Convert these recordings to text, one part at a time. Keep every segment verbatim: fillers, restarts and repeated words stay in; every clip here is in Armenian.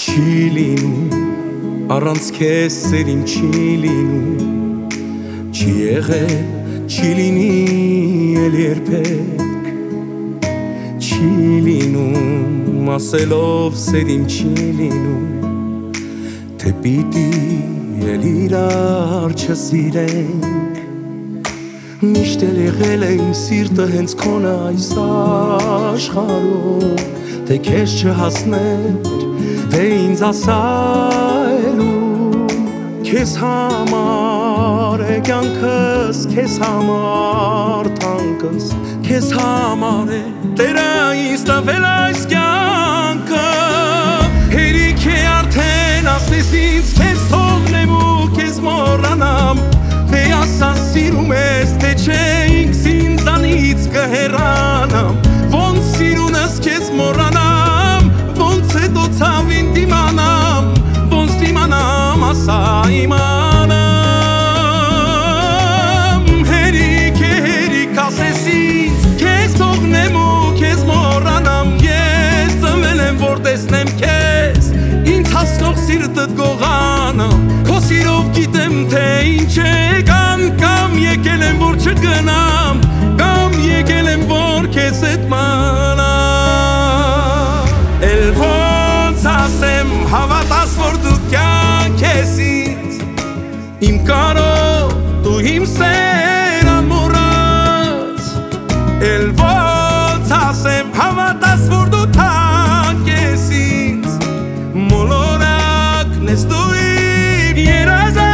Չի լինում, առանց քեզ սերիմ չի լինում, չի եղել, չի լինի էլ երբեք, չի լինում, ասելով սերիմ չի լինում, թե պիտի էլ իրար չսիրենք, միշտ էլ եղել է իմ սիրտը հենց քոնը այս աշխարհում, թե քեզ չհասներ, թե ինձ ասայլում, քեզ համար է կյանքս, քեզ համար թանկս, քեզ համար է Տերը ինձ տվել այս կյանքը, հերիք է արդեն ասես ինձ քեզ թողնեմ ու քեզ մոռանամ, թե ասա սիրում ես, թե չէ ինքս ինձանից կհեռանամ, ոնց սիրունս քեզ մոռանամ, ոնց հետո ցավին դիմանամ, ոնց դիմանամ ասա իմանամ, հերիք է հերիք ասես ինձ, քեզ թողնեմ ու քեզ մոռանամ, ես ծնվել եմ որ տեսնեմ քեզ, ինձ հասնող սիրտդ գողանամ, քո սիրով գիտեմ թե ինչ է կան, կամ եկել եմ որ չգնամ, կամ եկել եմ որ քեզ հետ մնամ, էլ ոնց ասեմ հավատաս որ դու կյանք ես ինձ, իմ կարո դու իմ սեր ամորած, էլ ոնց ասեմ հավատաս որ դու թանկ ես ինձ, մոլորակն ես դու իմ երազը,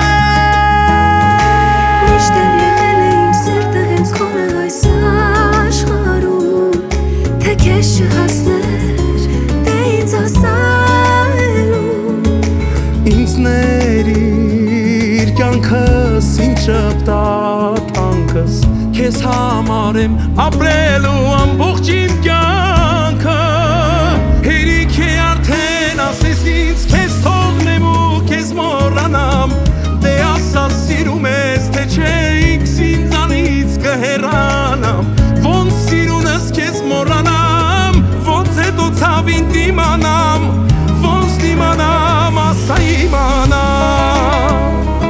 միշտ էլ եղել է իմ սիրտը հենց քոնը այս աշխարհում, թե քեզ չհասներ, թե ինձ ասայլում, ինձ ներիր կյանքս ինչ շպտա թանկս, քեզ համար եմ ապրելու ամբողջ իմ կյանքը, հերիք է արդեն ասես ինձ քեզ թողնեմ ու քեզ մոռանամ, դե ասա սիրում ես, թե չէ ինքս ինձանից կհեռանամ, ոնց սիրունս քեզ մոռանամ, ոնց հետո ցավին դիմանամ, ոնց դիմանամ ասա իմանամ,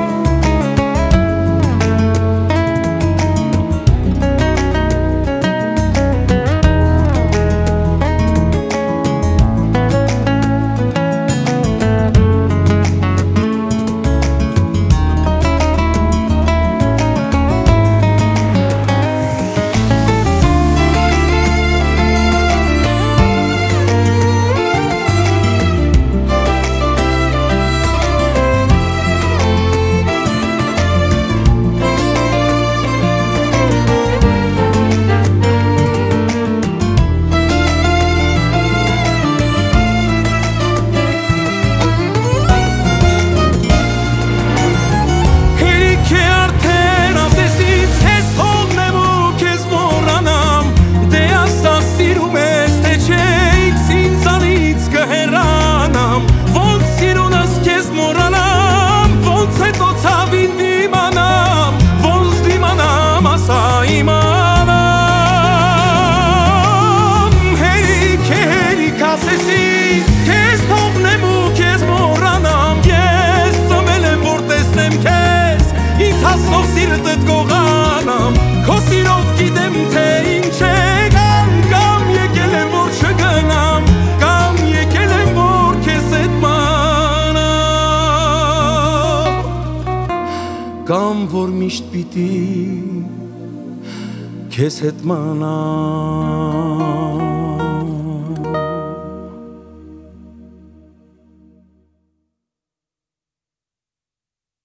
հասնող սիրտդ գողանամ, քո սիրով գիտեմ թե ինչ է կան, կամ եկել եմ որ չգնամ, կամ եկել եմ որ քեզ հետ մնամ, կամ որ միշտ պիտի քեզ հետ մնամ.